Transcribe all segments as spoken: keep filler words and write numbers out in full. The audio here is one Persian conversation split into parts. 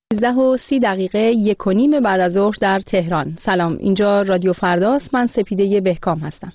سیزده و سی دقیقه یک و نیم بعد از ظهر در تهران. سلام، اینجا رادیو فرداست. من سپیده بهکام هستم.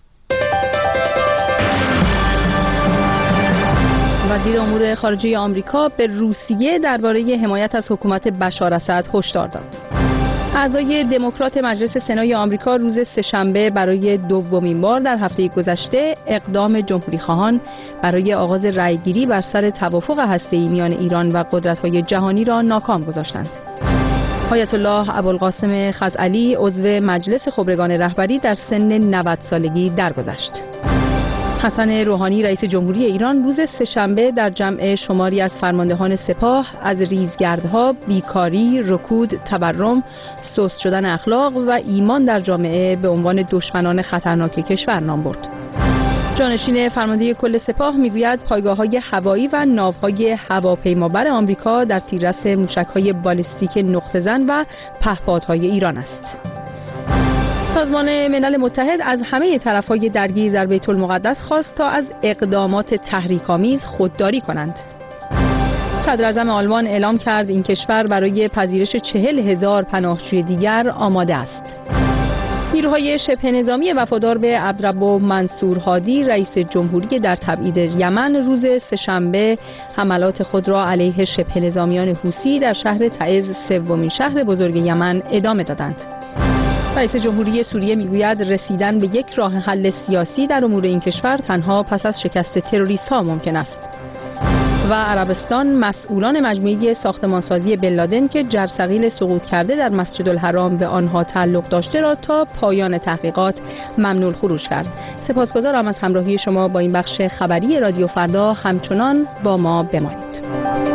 وزیر امور خارجه آمریکا به روسیه درباره حمایت از حکومت بشار اسد هشدار داد. اعضای دموکرات مجلس سنای آمریکا روز سه‌شنبه برای دومین بار در هفته گذشته اقدام جمهوری‌خواهان برای آغاز رأیگیری بر سر توافق هسته‌ای میان ایران و قدرت‌های جهانی را ناکام گذاشتند. آیت الله ابوالقاسم خزعلی عضو مجلس خبرگان رهبری در سن نود سالگی درگذشت. حسن روحانی رئیس جمهوری ایران روز سه‌شنبه در جمع شماری از فرماندهان سپاه از ریزگردها، بیکاری، رکود، تورم، سست شدن اخلاق و ایمان در جامعه به عنوان دشمنان خطرناک کشور نام برد. جانشین فرمانده کل سپاه میگوید پایگاه‌های هوایی و ناوهای هواپیمابر آمریکا در تیررس موشک‌های بالیستیک نقطه‌زن و پهپادهای ایران است. سازمان ملل متحد از همه طرف‌های درگیر در بیت المقدس خواست تا از اقدامات تحریک‌آمیز خودداری کنند. صدر اعظم آلمان اعلام کرد این کشور برای پذیرش چهل هزار پناهجوی دیگر آماده است. نیروهای شبه نظامی وفادار به عبدربه منصور هادی رئیس جمهوری در تبعید یمن روز سه‌شنبه حملات خود را علیه شبه نظامیان حوثی در شهر تعز، سومین شهر بزرگ یمن، ادامه دادند. رئیس جمهوری سوریه میگوید رسیدن به یک راه حل سیاسی در امور این کشور تنها پس از شکست تروریست‌ها ممکن است. و عربستان مسئولان مجموعه ساختمانسازی بن لادن که جرثقیل سقوط کرده در مسجد الحرام به آنها تعلق داشته را تا پایان تحقیقات ممنوع الخروج کرد. سپاسگزارم از همراهی شما با این بخش خبری رادیو فردا. همچنان با ما بمانید.